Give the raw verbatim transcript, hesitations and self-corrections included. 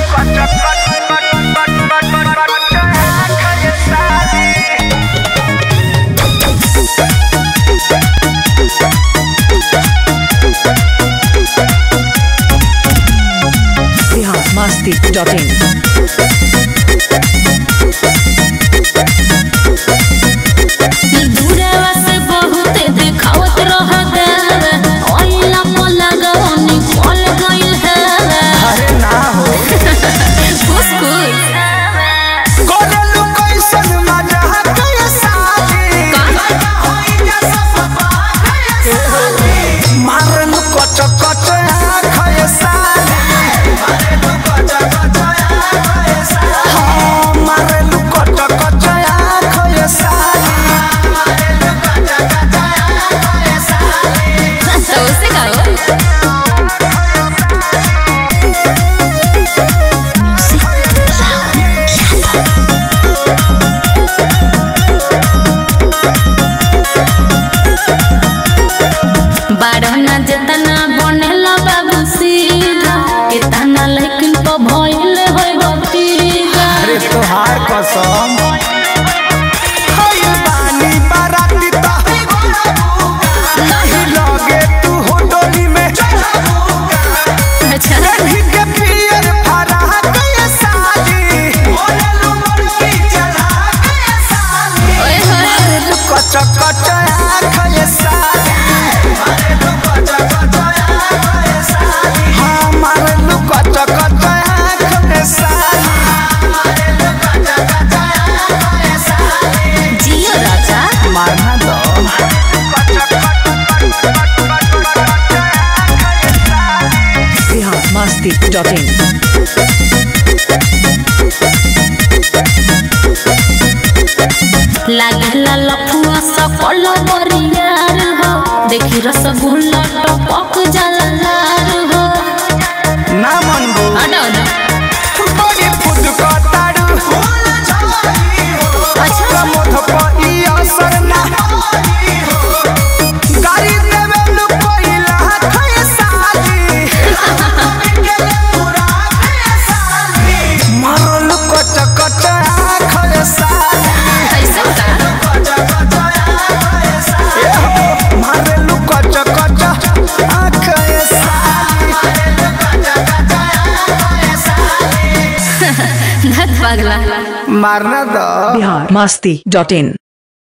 masti dot in. masti dot in. लागला लफुआ सकल बरियार हो देखी रसगुल्ला टपक जाला हो ना मन गो अडा अडा बड़ी फुद कटाड़ू अच्छा मोथ पई असर ना गाड़ी देवे लु कोइला खय साली मारल कच कच खय साली पागला मारना दो बिहार masti dot in.